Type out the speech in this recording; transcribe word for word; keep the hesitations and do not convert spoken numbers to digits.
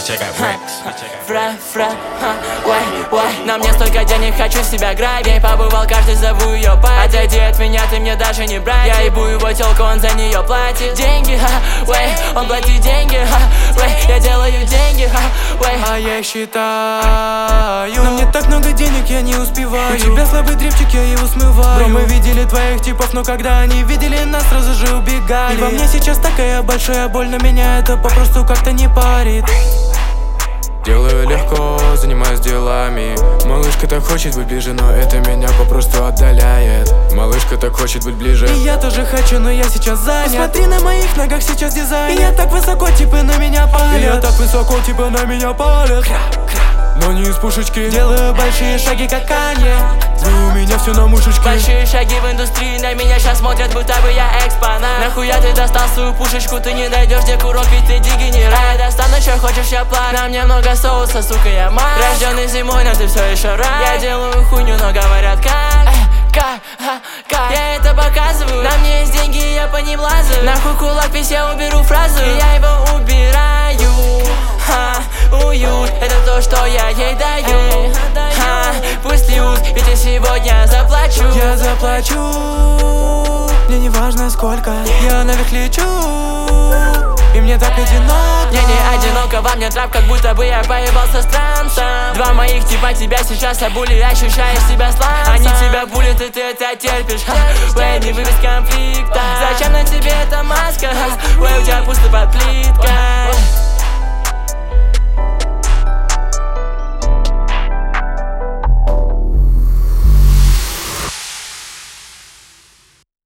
Фра, фра, ха, ой, ой. На мне столько денег, хочу себя грабить. Побывал каждый, зову ее пати. Отойди от меня, ты мне даже не брать. Я ебу его телку, он за нее платит. Деньги, ха, ой, он платит деньги, ха, ой. Я делаю деньги, ха, ой. А я считаю, но мне так много денег, я не успеваю. У тебя слабый дрифчик, я его смываю. Бро, мы видели твоих типов, но когда они видели нас, сразу же убегали. И во мне сейчас такая большая боль, но меня это попросту как-то не парит. Делаю легко, занимаюсь делами. Малышка так хочет быть ближе, но это меня попросту отдаляет. Малышка так хочет быть ближе. И я тоже хочу, но я сейчас занят. Посмотри на моих ногах, сейчас дизайн. И я так высоко, типа на меня палят. И я так высоко, типа на меня палят. Но не из пушечки. Делаю большие шаги, как Канье. Вы у меня все на мушечке. Большие шаги в индустрии, на меня сейчас смотрят, будто бы я экспонат. Нахуя ты достал свою пушечку, ты не найдешь где курок, ведь ты дегенерат. Я достану, что хочешь, я плак. На мне много соуса, сука, я маг. Рожденный зимой, но ты все еще рад. Я делаю хуйню, но говорят как. Как, ха, как. Я это показываю. На мне есть деньги, я по ним лазаю. Нахуй кулак, весь я уберу фразу. И я его убираю. Ха, уют, это то, что я ей даю. Ха, пусть льют, ведь я сегодня заплачу. Я заплачу. Мне не важно сколько. Я наверх лечу. И мне так одиноко. Мне не одиноко, во мне трап, как будто бы я поебался с трансом. Два моих типа тебя сейчас обули, ощущаешь себя сланцем. Они тебя булят, и ты это терпишь. Эй, не вывез конфликта. Зачем на тебе эта маска? Эй, у тебя пусто под плиткой.